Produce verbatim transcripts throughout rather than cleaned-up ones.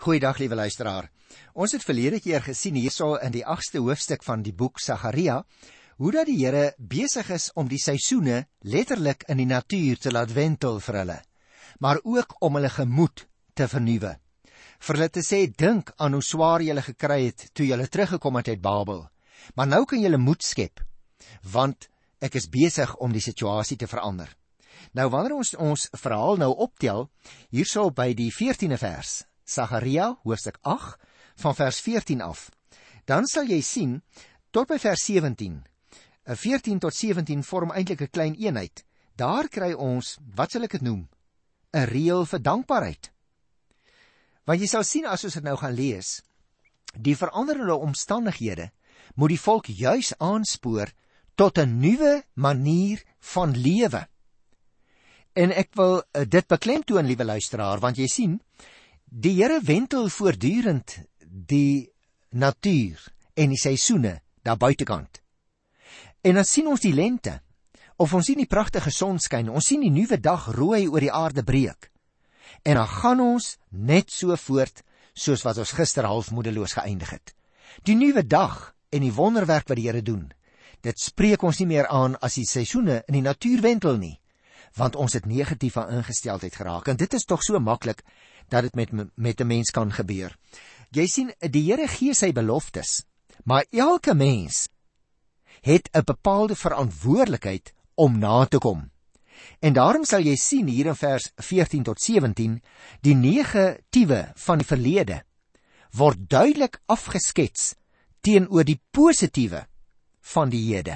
Goeiedag, liewe luisteraar. Ons het verlede keer gesien hierso in die agste hoofstuk van die boek Sagaria, hoe dat die Here besig is om die seisoene letterlik in die natuur te laat wentel vir hulle, maar ook om hulle gemoed te vernuwe. Vir hulle te sê, dink aan hoe swaar julle gekry het toe julle teruggekom het uit Babel, maar nou kan julle moed skep, want ek is besig om die situasie te verander. Nou wanneer ons ons verhaal nou optel, hierso by die veertiende vers, Sagaria, hoofstuk agt, van vers veertien af, dan sal jy sien, tot by vers sewentien, veertien tot sewentien vorm eintlik 'n klein eenheid. Daar kry ons, wat sal ek dit noem, 'n reël vir dankbaarheid. Want jy sal sien as ons dit nou gaan lees, die veranderende omstandighede moet die volk juis aanspoor tot 'n nuwe manier van lewe. En ek wil dit beklemtoon, liewe luisteraar, want jy sien, die Here wentel voortdurend die natuur en die seisoene daar buitekant. En dan sien ons die lente, of ons sien die pragtige sonskyn, ons sien die nuwe dag rooi oor die aarde breek. En dan gaan ons net so voort, soos wat ons gister half moedeloos geëindig het. Die nuwe dag en die wonderwerk wat die Here doen, dit spreek ons nie meer aan as die seisoene in die natuur wentel nie, want ons het negatief aan ingesteldheid geraak. En dit is tog so maklik, dat dit met, met 'n mens kan gebeur. Jy sien, die Here gee sy beloftes, maar elke mens het 'n bepaalde verantwoordelikheid om na te kom. En daarom sal jy sien hier in vers veertien tot sewentien, die negatiewe van die verlede word duidelik afgeskets teenoor die positiewe van die hede.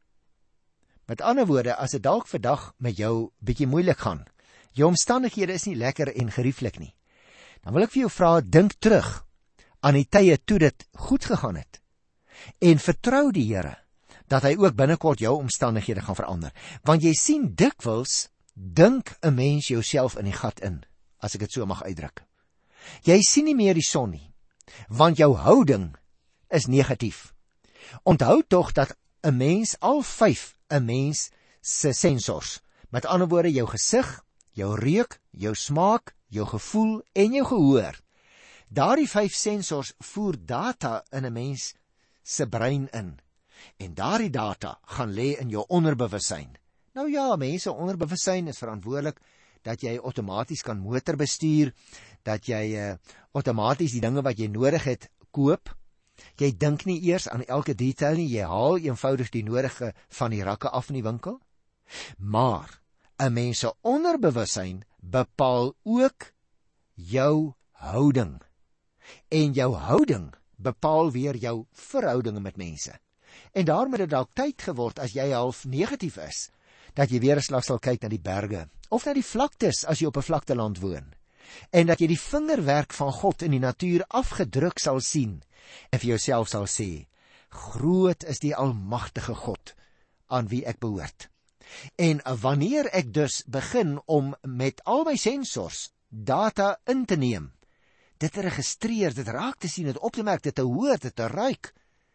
Met ander woorde, as dit dalk vandag met jou bietjie moeilik gaan, jou omstandighede is nie lekker en gerieflik nie, dan wil ek vir jou vra, dink terug aan die tye toe dit goed gegaan het, en vertrou die Here, dat hy ook binnekort jou omstandighede gaan verander. Want jy sien dikwels, dink 'n mens jouself in die gat in, as ek dit so mag uitdruk. Jy sien nie meer die son nie, want jou houding is negatief. Onthou tog dat 'n mens, al vyf 'n mens se sensors, met ander woorde jou gesig, jou reuk, jou smaak, jou gevoel en jou gehoor, daardie vyf sensors voer data in 'n mens se brein in. En daardie data gaan lê in jou onderbewussyn. Nou ja, mense onderbewussyn is verantwoordelik dat jy outomaties kan motor bestuur, dat jy uh, outomaties die dinge wat jy nodig het koop. Jy dink nie eers aan elke detail nie, jy haal eenvoudig die nodige van die rakke af in die winkel. Maar 'n mens se onderbewussyn bepaal ook jou houding. En jou houding bepaal weer jou verhoudinge met mense. En daarom het dit dalk tyd geword, as jy half negatief is, dat jy weer 'n slag sal kyk na die berge, of na die vlaktes as jy op 'n vlakteland woon, en dat jy die vingerwerk van God in die natuur afgedruk sal sien, en vir jouself sal sê, groot is die almagtige God, aan wie ek behoort. En wanneer ek dus begin om met al my sensors data in te neem, dit te registreer, dit raak te sien, dit op te merk, dit te hoor, dit te ruik,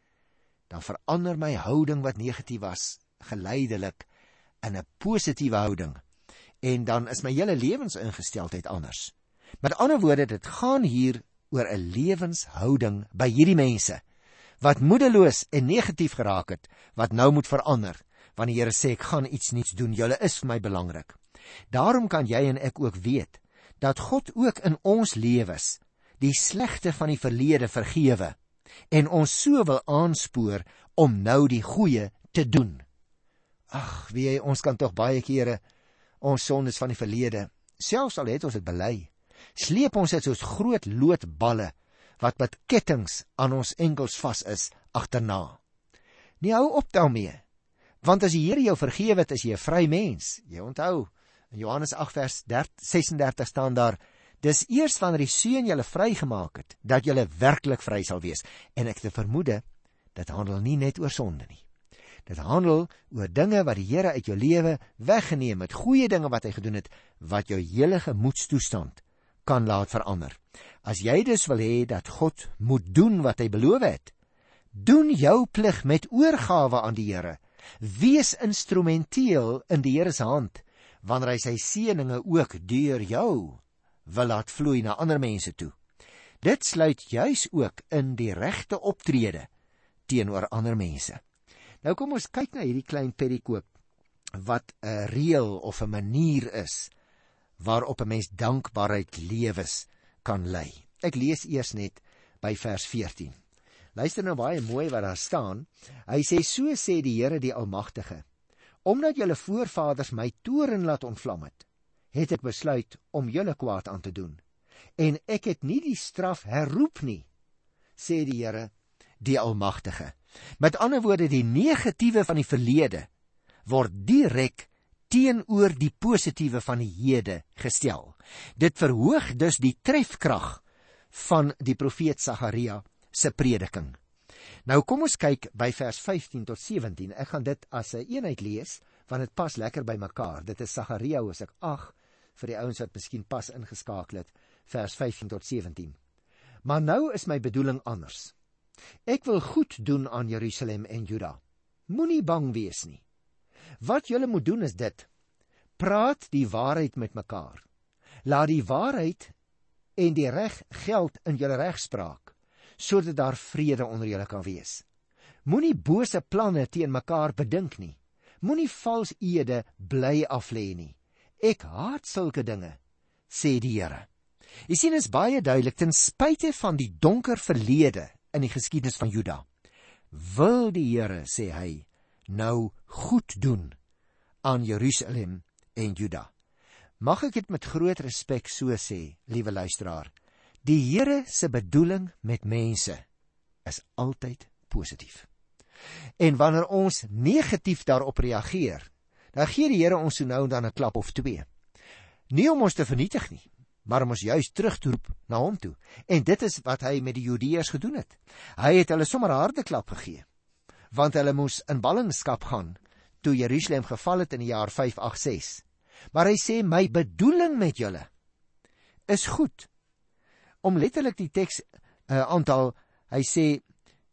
dan verander my houding wat negatief was, geleidelik in 'n positiewe houding. En dan is my hele lewensingesteldheid anders. Met ander woorde, dit gaan hier oor 'n lewenshouding by hierdie mense, wat moedeloos en negatief geraak het, wat nou moet verander, want die Here sê, ek gaan iets niets doen, julle is vir my belangrik. Daarom kan jy en ek ook weet, dat God ook in ons lewens die slegte van die verlede vergewe, en ons so wil aanspoor om nou die goeie te doen. Ag, wie ons kan tog baie kere ons sondes van die verlede, selfs al het ons dit bely, sleep ons dit soos groot loodballe, wat met kettings aan ons enkels vas is, agterna. Nie hou op daarmee, want as die Here jou vergewe het, is jy 'n vry mens. Jy onthou, in Johannes agt vers sessendertig staan daar, dis eers wanneer die Seun julle vrygemaak het, dat julle werklik vry sal wees. En ek te vermoede, dit handel nie net oor sonde nie. Dit handel oor dinge wat die Here uit jou lewe weggeneem het, goeie dinge wat hy gedoen het, wat jou hele gemoedstoestand kan laat verander. As jy dus wil hê dat God moet doen wat hy beloof het, doen jou plig met oorgawe aan die Here. Wees instrumenteel in die Here se hand, wanneer hy sy seëninge ook deur jou wil laat vloei na ander mense toe. Dit sluit juis ook in die regte optrede teenoor ander mense. Nou kom ons kyk na hierdie klein perikoop, wat 'n reël of 'n manier is, waarop 'n mens dankbaarheid lewens kan lei. Ek lees eers net by vers veertien. Luister nou baie mooi wat daar staan. Hy sê, so sê die Here die Almagtige, omdat julle voorvaders my toorn laat ontvlam het, het ek besluit om julle kwaad aan te doen. En ek het nie die straf herroep nie, sê die Here die Almagtige. Met ander woorde, die negatiewe van die verlede word direk teenoor die positiewe van die hede gestel. Dit verhoog dus die trefkrag van die profeet Sagaria se prediking. Nou kom ons kyk by vers vyftien tot sewentien. Ek gaan dit as 'n eenheid lees, want dit pas lekker by mekaar. Dit is Sagaria hoofstuk agt, vir die ouens wat miskien pas ingeskakel het, vers vyftien tot sewentien. Maar nou is my bedoeling anders. Ek wil goed doen aan Jerusalem en Juda. Moenie bang wees nie. Wat julle moet doen is dit: praat die waarheid met mekaar. Laat die waarheid en die reg geld in julle regspraak, sodat daar vrede onder julle kan wees. Moenie bose planne teen mekaar bedink nie. Moenie vals ede bly aflê nie. Ek haat sulke dinge, sê die Here. Jy sien, is baie duidelik, ten spyte van die donker verlede in die geskiedenis van Juda, wil die Here, sê hy, nou goed doen aan Jerusalem en Juda. Mag ek dit met groot respek so sê, liewe luisteraar, die Here se bedoeling met mense is altyd positief. En wanneer ons negatief daarop reageer, dan gee die Here ons so nou en dan 'n klap of twee. Nie om ons te vernietig nie, maar om ons juist terug te roep na hom toe. En dit is wat hy met die Judeërs gedoen het. Hy het hulle sommer 'n harde klap gegee, want hulle moes in ballingskap gaan toe Jerusalem geval het in die jaar vyf agt ses. Maar hy sê, my bedoeling met julle is goed. Om letterlik die teks uh, aantal, hy sê,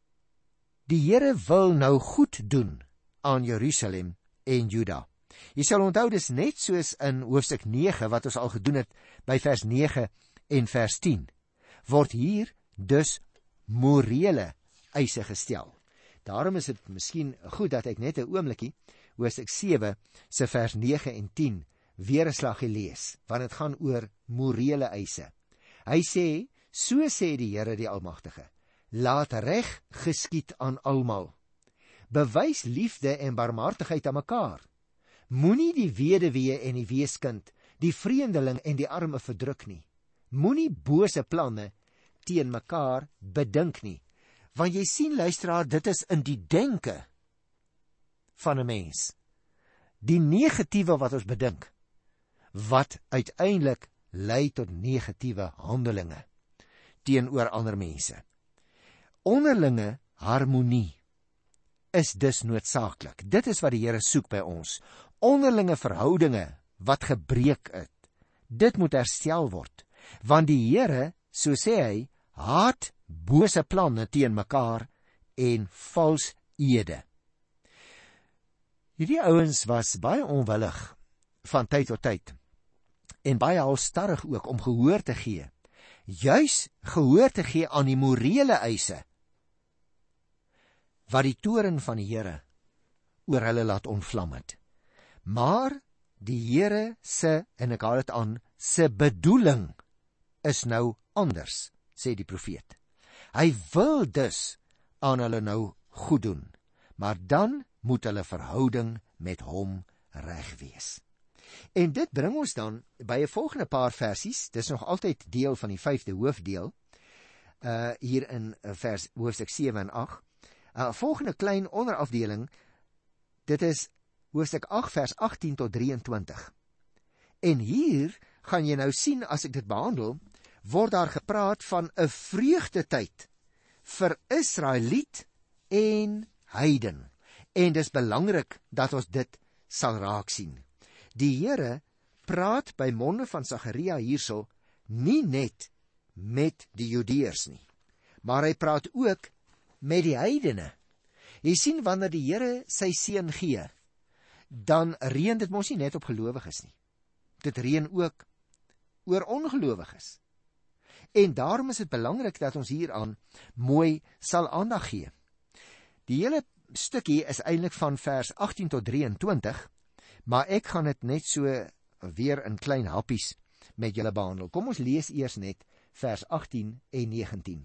die Here wil nou goed doen aan Jerusalem en Juda. Jy sal onthou, dis net soos in hoofstuk nege, wat ons al gedoen het by vers nege en vers tien, word hier dus morele eise gestel. Daarom is dit miskien goed dat ek net 'n oombliekie hoofstuk sewe se vers nege en tien weer 'n slaggie lees, want dit gaan oor morele eise. Hy sê, so sê die Here die Almagtige, laat reg geskied aan almal. Bewys liefde en barmhartigheid aan mekaar. Moenie die weduwee en die weeskind, die vreemdeling en die arme verdruk nie. Moenie bose planne teen mekaar bedink nie. Want jy sien, luisteraar, dit is in die denke van 'n mens, die negatiewe wat ons bedink, wat uiteindelik lei tot negatiewe handelinge teenoor ander mense. Onderlinge harmonie is dus noodsaaklik. Dit is wat die Here soek by ons. Onderlinge verhoudinge wat gebreek het, dit moet herstel word, want die Here, so sê hy, haat bose planne teen mekaar en vals ede. Hierdie ouens was baie onwillig van tyd tot tyd en baie halstarrig ook om gehoor te gee, juis gehoor te gee aan die morele eise wat die toorn van die Here oor hulle laat ontvlam het. Maar die Here se, en ek haal dit aan, se bedoeling is nou anders, sê die profeet. Hy wil dus aan hulle nou goed doen, maar dan moet hulle verhouding met hom reg wees. En dit bring ons dan by 'n volgende paar versies. Dis nog altyd deel van die vyfde hoofdeel, uh, hier in vers hoofstuk sewe en agt. 'n uh, Volgende klein onderafdeling, dit is hoofstuk agt vers agttien tot drieëntwintig. En hier gaan jy nou sien, as ek dit behandel, word daar gepraat van 'n vreugdetyd vir Israeliet en heiden. En dis belangrik dat ons dit sal raak sien. Die Here praat by monde van Sagaria hierso nie net met die Judeërs nie, maar hy praat ook met die heidene. Jy sien, wanneer die Here sy seën gee, dan reën dit mos nie net op gelowiges nie. Dit reën ook oor ongelowiges. En daarom is dit belangrik dat ons hieraan mooi sal aandag gee. Die hele stukkie is eintlik van vers agttien tot drieëntwintig, maar ek gaan dit net so weer in klein happies met julle behandel. Kom ons lees eers net vers agttien en negentien.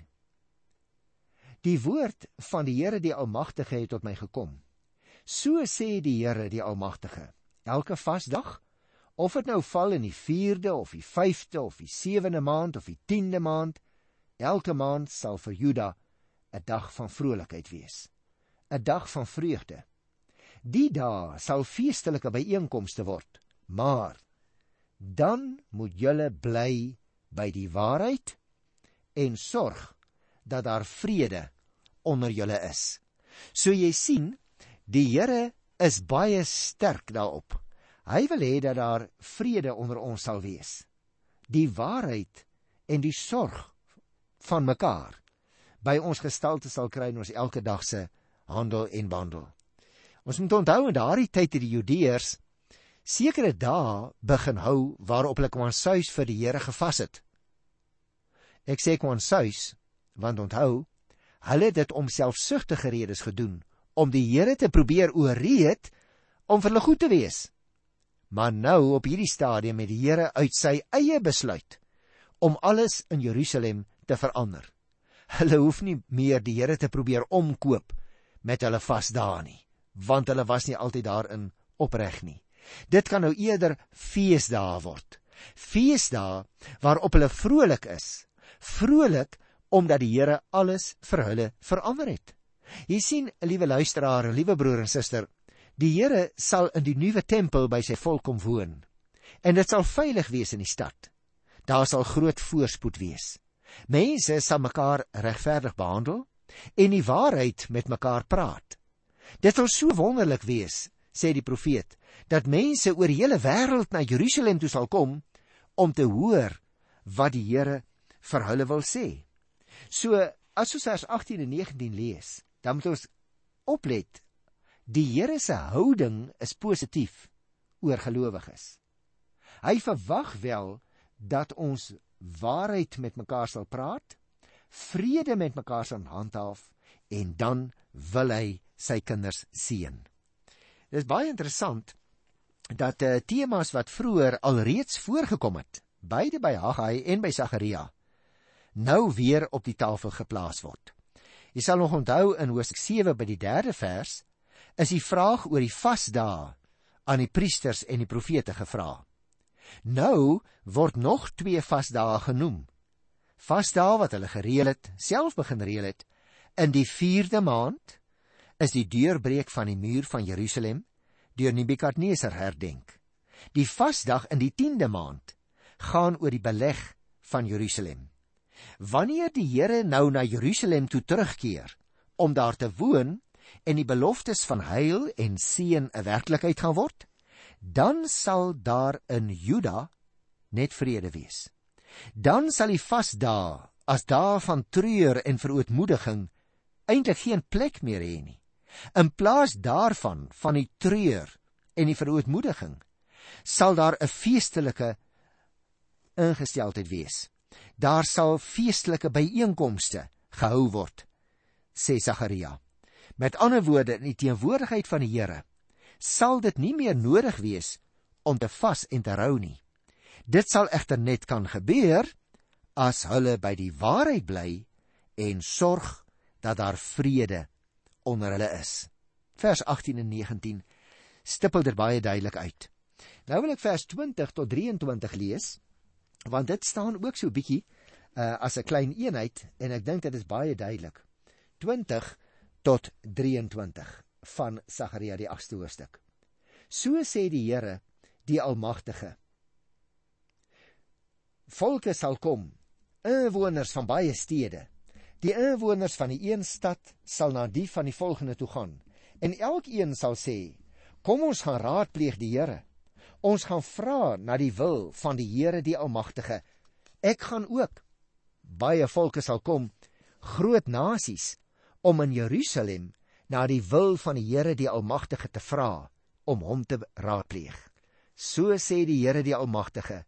Die woord van die Here die Almagtige het tot my gekom. So sê die Here die Almagtige, elke vasdag, of het nou val in die vierde, of die vyfde, of die sewende maand, of die tiende maand, elke maand sal vir Juda 'n dag van vrolikheid wees, 'n dag van vreugde. Die dae sal feestelike byeenkomste word, maar dan moet julle bly by die waarheid en sorg dat daar vrede onder julle is. So jy sien, die Here is baie sterk daarop. Hy wil hê dat daar vrede onder ons sal wees. Die waarheid en die sorg van mekaar by ons gestalte sal kry in ons elke dag se handel en wandel. Ons moet onthou, in daardie tyd het die Judeërs sekere dae begin hou waarop hulle kwansuis vir die Here gevas het. Ek sê kwansuis, want onthou, hulle het dit om selfsugtige redes gedoen, om die Here te probeer oorreed om vir hulle goed te wees. Maar nou op hierdie stadium het die Here uit sy eie besluit om alles in Jerusalem te verander. Hulle hoef nie meer die Here te probeer omkoop met hulle vasdae nie, want hulle was nie altyd daarin opreg nie. Dit kan nou eerder feesdae word. Feesdae waarop hulle vrolik is. Vrolik omdat die Here alles vir hulle verander het. Jy sien, liewe luisteraar, liewe broer en suster, die Here sal in die nuwe tempel by sy volk kom woon. En dit sal veilig wees in die stad. Daar sal groot voorspoed wees. Mense sal mekaar regverdig behandel en die waarheid met mekaar praat. Dit sal so wonderlik wees, sê die profeet, dat mense oor die hele wêreld na Jerusalem toe sal kom om te hoor wat die Here vir hulle wil sê. So, as ons vers agttien en negentien lees, dan moet ons oplet. Die Here se houding is positief oor gelowiges. Hy verwag wel dat ons waarheid met mekaar sal praat, vrede met mekaar sal handhaaf, en dan wil hy sy kinders seën. Dit is baie interessant dat uh, temas wat vroeër alreeds voorgekom het, beide by Haggai en by Sagaria, nou weer op die tafel geplaas word. Jy sal nog onthou in Hosea sewe by die derde vers, is die vraag oor die vasdae aan die priesters en die profete gevra. Nou word nog twee vasdae genoem. Vasdae wat hulle gereël het, self begin reël het. In die vierde maand is die deurbreek van die muur van Jerusalem deur Nebukadneser herdenk. Die vasdag in die tiende maand gaan oor die beleg van Jerusalem. Wanneer die Here nou na Jerusalem toe terugkeer om daar te woon en die beloftes van heil en seën 'n werklikheid gaan word, dan sal daar in Juda net vrede wees. Dan sal die vasdae as dae van treur en verootmoediging eintlik geen plek meer hê nie. In plaas daarvan, van die treur en die verootmoediging, sal daar 'n feestelike ingesteldheid wees. Daar sal feestelike byeenkomste gehou word, sê Sagaria. Met ander woorde, in die teenwoordigheid van die Here, sal dit nie meer nodig wees om te vas en te rou nie. Dit sal egter net kan gebeur as hulle by die waarheid bly en sorg dat daar vrede onder hulle is. Vers agttien en negentien stippel dit baie duidelik uit. Nou wil ek vers twintig tot drieëntwintig lees, want dit staan ook so bietjie uh, as 'n klein eenheid, en ek dink dit is baie duidelik. twintig tot drieëntwintig van Sagaria die agste hoofstuk. So sê die Here, die Almagtige: Volke sal kom, inwoners van baie stede. Die inwoners van die een stad sal na die van die volgende toe gaan, en elkeen sal sê: Kom ons gaan raadpleeg die Here. Ons gaan vra na die wil van die Here die Almagtige. Ek gaan ook. Baie volke sal kom, groot nasies, om in Jerusalem na die wil van die Here die Almagtige te vra, om hom te raadpleeg. So sê die Here die Almagtige: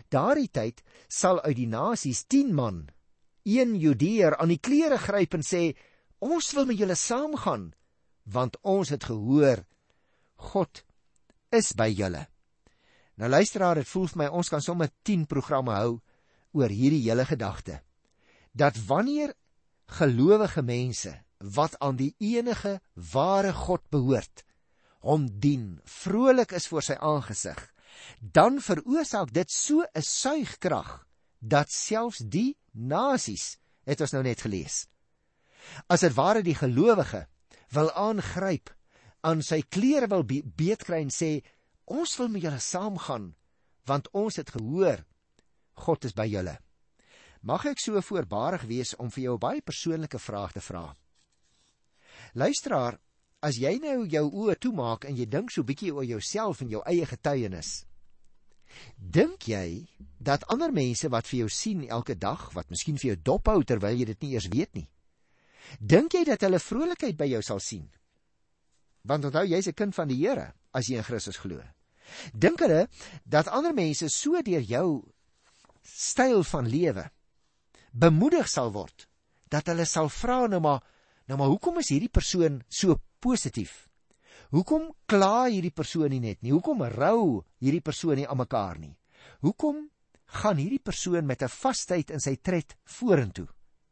Daardie tyd sal uit die nasies tien man, een Judeër aan die klere gryp en sê, ons wil met julle saamgaan, want ons het gehoor, God is by julle. Nou luisteraar, het voel vir my, ons kan sommer tien programme hou oor hierdie hele gedagte, dat wanneer gelowige mense, wat aan die enige ware God behoort, hom dien, vrolik is voor sy aangesig, dan veroorsaak dit so 'n suigkrag, dat selfs die nasies, het ons nou net gelees, as het ware die gelowige wil aangryp, aan sy klere wil be- beetkry en sê, ons wil met julle saamgaan, want ons het gehoor, God is by julle. Mag ek so voorbarig wees om vir jou 'n baie persoonlike vraag te vra? Luisteraar, as jy nou jou oë toemaak en jy dink so bietjie oor jouself en jou eie getuienis, dink jy dat ander mense wat vir jou sien elke dag, wat miskien vir jou dophou terwyl jy dit nie eers weet nie, dink jy dat hulle vrolikheid by jou sal sien? Want onthou, jy is 'n kind van die Here, as jy in Christus glo. Dink hulle dat ander mense so deur jou styl van lewe bemoedig sal word, dat hulle sal vra, nou maar, nou maar hoekom is hierdie persoon so positief? Hoekom kla hierdie persoon nie net nie? Hoekom rou hierdie persoon nie aan mekaar nie? Hoekom gaan hierdie persoon met 'n vastheid in sy tred vorentoe?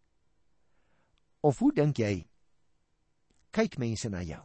Of hoe dink jy, kyk mense na jou?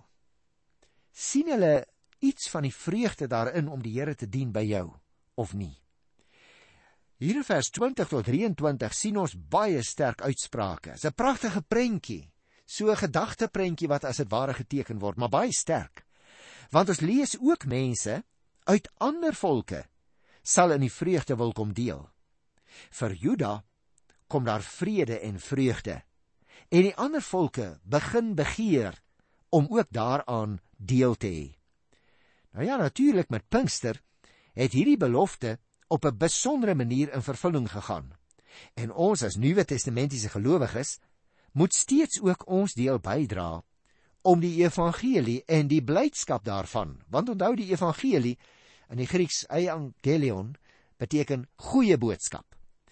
Sien hulle iets van die vreugde daarin om die Here te dien by jou, of nie? Hier in vers twintig tot drieëntwintig sien ons baie sterk uitsprake. Dit is 'n pragtige prentjie, so 'n gedagteprentjie wat as dit ware geteken word, maar baie sterk. Want ons lees ook mense uit ander volke sal in die vreugde wil kom deel. Vir Juda kom daar vrede en vreugde, en die ander volke begin begeer om ook daaraan deel te hê. Nou ja, natuurlik met Pinkster het hierdie belofte op 'n besondere manier in vervulling gegaan. En ons as Nuwe Testamentiese gelowiges moet steeds ook ons deel bydra om die evangelie en die blydskap daarvan, want onthou, die evangelie in die Grieks euangelion beteken goeie boodskap.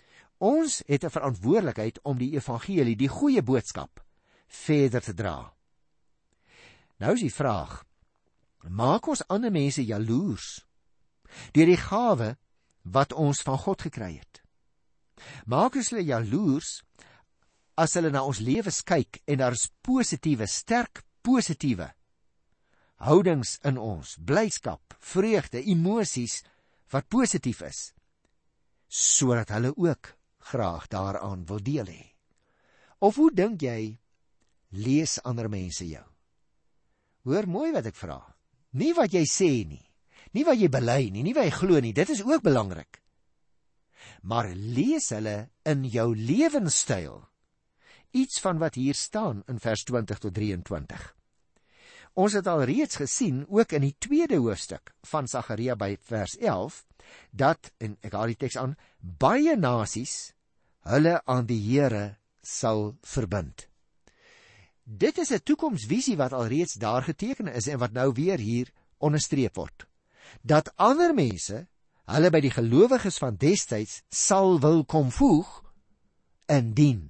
Ons het 'n verantwoordelikheid om die evangelie, die goeie boodskap, verder te dra. Nou is die vraag, maak ons ander mense jaloers deur die gawe wat ons van God gekry het? Maak ons hulle jaloers as hulle na ons lewens kyk en daar is positiewe, sterk positiewe houdings in ons, blydskap, vreugde, emosies wat positief is, sodat hulle ook graag daaraan wil deel hê? Of hoe dink jy, lees ander mense jou? Hoor mooi wat ek vra. Nie wat jy sê nie, nie wat jy bely nie, nie wat jy glo nie, dit is ook belangrik. Maar lees hulle in jou lewenstyl iets van wat hier staan in vers twintig tot drieëntwintig. Ons het al reeds gesien, ook in die tweede hoofstuk van Sagaria by vers elf, dat, en ek haal die teks aan, baie nasies hulle aan die Here sal verbind. Dit is 'n toekomsvisie wat al reeds daar geteken is en wat nou weer hier onderstreep word. Dat ander mense hulle by die gelowiges van destyds sal wil kom voeg, indien,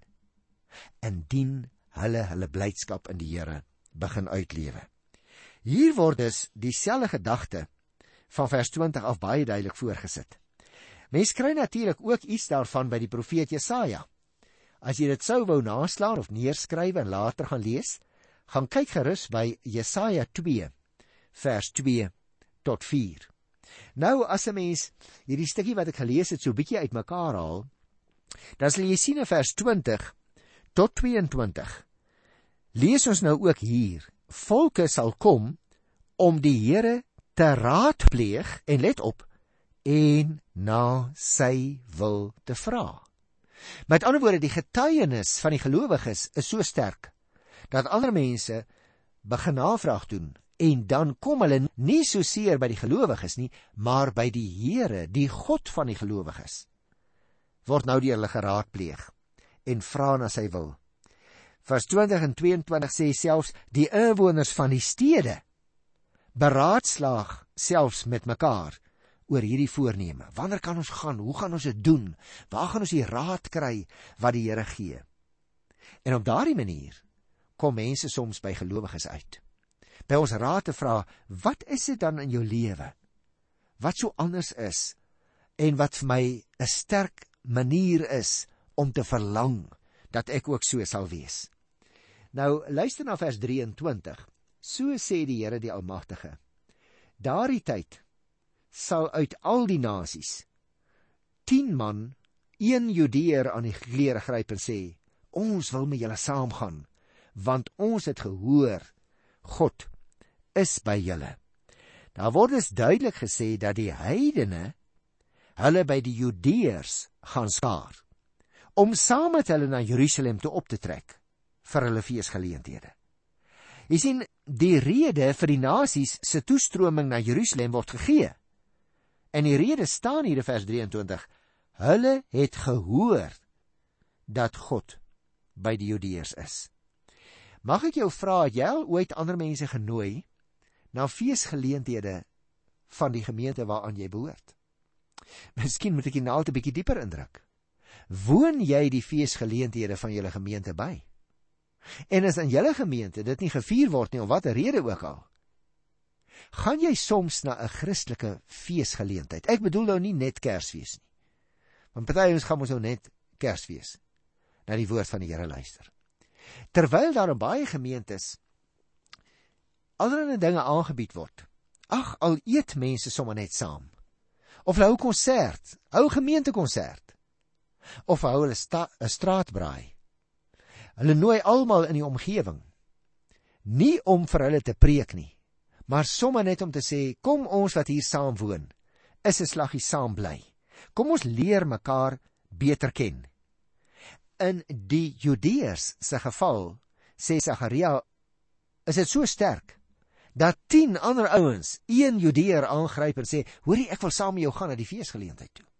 indien hulle hulle blydskap in die Here begin uitlewe. Hier word dus dieselfde gedagte van vers twintig af baie duidelik voorgesit. Mens kry natuurlik ook iets daarvan by die profeet Jesaja. As jy dit sou wou naslaan of neerskryf en later gaan lees, gaan kyk gerus by Jesaja twee, vers twee tot vier. Nou, as 'n mens hierdie stukkie wat ek gelees het so bietjie uitmekaar haal, dan sal jy sien in vers twintig tot tweeëntwintig, lees ons nou ook hier, volke sal kom om die Here te raadpleeg, en let op, en na sy wil te vra. Met ander woorde, die getuienis van die gelowiges is so sterk, dat ander mense begin navraag doen, en dan kom hulle nie so seer by die gelowiges nie, maar by die Here, die God van die gelowiges, word nou deur hulle geraadpleeg, en vra na sy wil. Vers twintig en tweeëntwintig sê selfs, die inwoners van die stede beraadslaag selfs met mekaar oor hierdie voorneme. Wanneer kan ons gaan? Hoe gaan ons dit doen? Waar gaan ons die raad kry wat die Here gee? En op daardie manier kom mense soms by gelowiges uit. By ons raad te vra, wat is dit dan in jou lewe wat so anders is en wat vir my 'n sterk manier is om te verlang dat ek ook so sal wees. Nou luister na vers drieëntwintig. So sê die Here die Almagtige: daardie tyd sal uit al die nasies tien man, een Judeër aan die klere gryp en sê: ons wil met julle saamgaan, want ons het gehoor God is by julle. Daar word dus duidelik gesê dat die heidene hulle by die Judeërs gaan skaar, om saam met hulle na Jerusalem toe op te trek vir hulle feesgeleenthede. Jy sien, die rede vir die nasies se toestroming na Jerusalem word gegee. En die rede staan hier in vers drieëntwintig. Hulle het gehoor dat God by die Judeërs is. Mag ek jou vra, het jy al ooit ander mense genooi na feesgeleenthede van die gemeente waaraan jy behoort? Miskien moet ek die naald 'n bietjie dieper indruk. Woon jy die feesgeleenthede van julle gemeente by? En as in julle gemeente dit nie gevier word nie, om watter rede ook al, gaan jy soms na 'n Christelike feesgeleentheid? Ek bedoel nou nie net Kersfees nie, want party ons gaan ons nou net Kersfees na die woord van die Here luister. Terwyl daar in baie gemeentes allerlei dinge aangebied word, ag, al eet mense sommer net saam, of hulle hou konsert, hou gemeentekonsert, of hou hulle sta, 'n straatbraai. Hulle nooi almal in die omgewing, nie om vir hulle te preek nie, maar sommer net om te sê, kom ons wat hier saam woon, is 'n slaggie saam bly. Kom ons leer mekaar beter ken. In die Judeërs se geval, sê Sagaria, is dit so sterk, dat tien ander ouens, een Judeër aangryp en sê, hoorie, ek wil saam met jou gaan na die feesgeleentheid toe.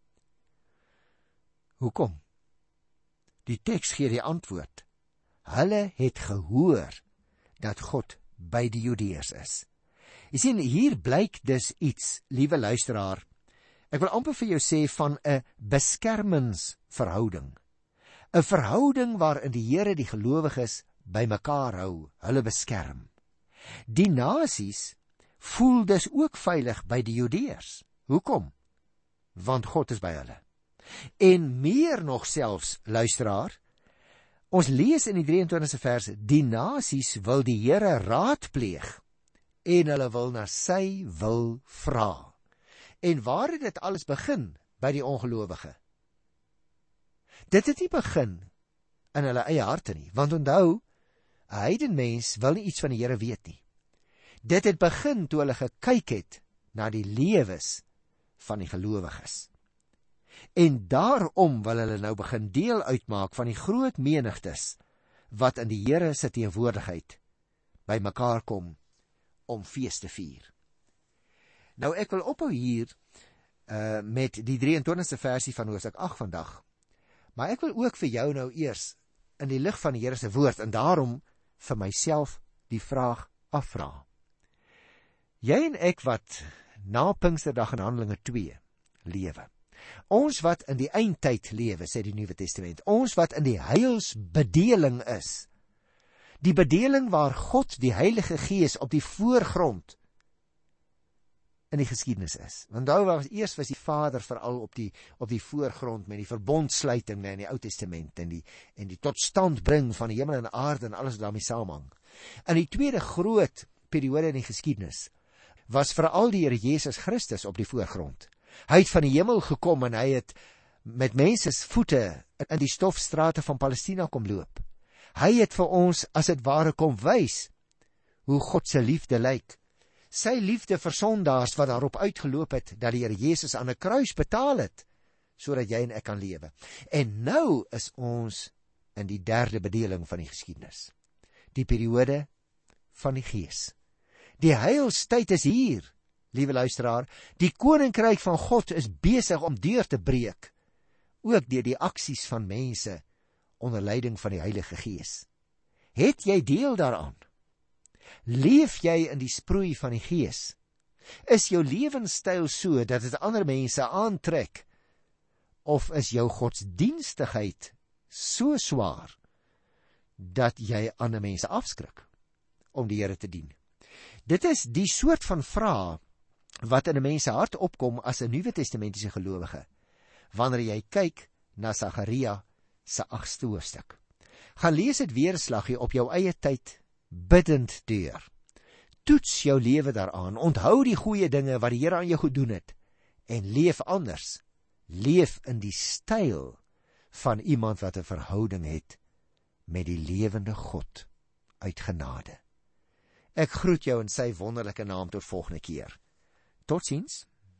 Hoekom? Die teks gee die antwoord. Hulle het gehoor dat God by die Judeërs is. Jy sien, hier blyk dus iets, liewe luisteraar, ek wil amper vir jou sê van 'n beskermingsverhouding. 'n Verhouding waarin die Here die gelowiges by mekaar hou, hulle beskerm. Die nasies voel dus ook veilig by die Judeërs. Hoekom? Want God is by hulle. En meer nog selfs, luisteraar, ons lees in die drieëntwintigste vers, die nasies wil die Here raadpleeg en hulle wil na sy wil vra. En waar het dit alles begin? By die ongelowige. Dit het nie begin in hulle eie harte nie, want onthou, 'n heidenmens wil nie iets van die Here weet nie. Dit het begin toe hulle gekyk het na die lewens van die gelowiges. En daarom wil hulle nou begin deel uitmaak van die groot menigtes wat in die Here se teenwoordigheid by mekaar kom om fees te vier. Nou ek wil ophou hier uh, met die drieëntwintigste versie van Hoofstuk agt vandag. Maar ek wil ook vir jou nou eers in die lig van die Here se woord en daarom vir myself die vraag afvra. Jy en ek wat na Pinksterdag in Handelinge twee lewe. Ons wat in die eindtyd lewe, sê die Nuwe Testament. Ons wat in die heilsbedeling is. Die bedeling waar God, die Heilige Gees, op die voorgrond in die geskiedenis is. Want daar was eers was die Vader veral op die op die voorgrond met die verbondsluiting in die Ou Testament en die en die totstandbring van die hemel en aarde en alles wat daarmee saamhang. In die tweede groot periode in die geskiedenis was veral die Here Jesus Christus op die voorgrond. Hy het van die hemel gekom en hy het met mense se voete in die stofstrate van Palestina kom loop. Hy het vir ons as dit ware kom wys hoe God se liefde lyk. Sy liefde vir sondaars wat daarop uitgeloop het dat die Here Jesus aan 'n kruis betaal het sodat jy en ek kan lewe. En nou is ons in die derde bedeling van die geskiedenis. Die periode van die Gees. Die heilstyd is hier, liewe luisteraar. Die koninkryk van God is besig om deur te breek, ook deur die aksies van mense onder leiding van die Heilige Gees. Het jy deel daaraan? Leef jy in die sproei van die Gees? Is jou lewenstyl so dat dit ander mense aantrek? Of is jou godsdienstigheid so swaar dat jy ander mense afskrik om die Here te dien? Dit is die soort van vrae wat in 'n mens se hart opkom as 'n Nuwe Testamentiese gelowige, wanneer jy kyk na Sagaria se agste hoofstuk. Gaan lees dit weer 'n slaggie op jou eie tyd, bidend deur. Toets jou lewe daaraan, onthou die goeie dinge wat die Here aan jou gedoen het, en leef anders. Leef in die styl van iemand wat 'n verhouding het met die lewende God uit genade. Ek groet jou in sy wonderlike naam tot volgende keer. Totsiens.